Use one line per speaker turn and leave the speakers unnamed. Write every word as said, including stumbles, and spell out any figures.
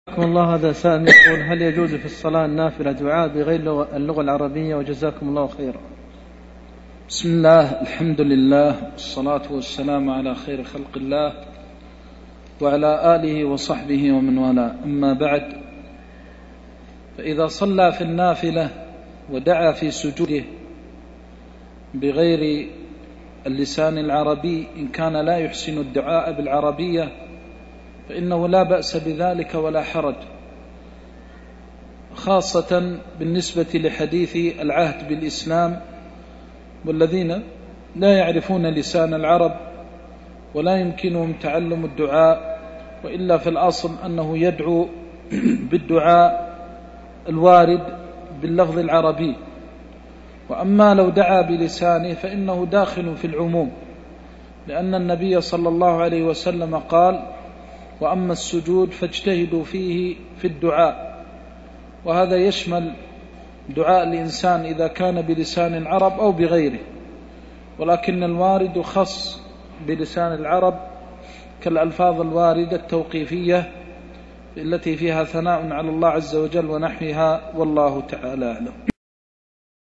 الله. هذا سائل يقول: هل يجوز في الصلاة النافلة دعاء بغير اللغة العربية؟ وجزاكم الله خيرا.
بسم الله، الحمد لله، والصلاة والسلام على خير خلق الله وعلى آله وصحبه ومن والاه. أما بعد، فإذا صلى في النافلة ودعا في سجوده بغير اللسان العربي إن كان لا يحسن الدعاء بالعربية فإنه لا بأس بذلك ولا حرج، خاصة بالنسبة لحديث العهد بالإسلام والذين لا يعرفون لسان العرب ولا يمكنهم تعلم الدعاء، وإلا في الأصل أنه يدعو بالدعاء الوارد باللفظ العربي. وأما لو دعا بلسانه فإنه داخل في العموم، لأن النبي صلى الله عليه وسلم قال: وأما السجود فاجتهدوا فيه في الدعاء. وهذا يشمل دعاء الإنسان إذا كان بلسان العرب أو بغيره، ولكن الوارد خص بلسان العرب كالألفاظ الواردة التوقيفية التي فيها ثناء على الله عز وجل ونحوها، والله تعالى أعلم.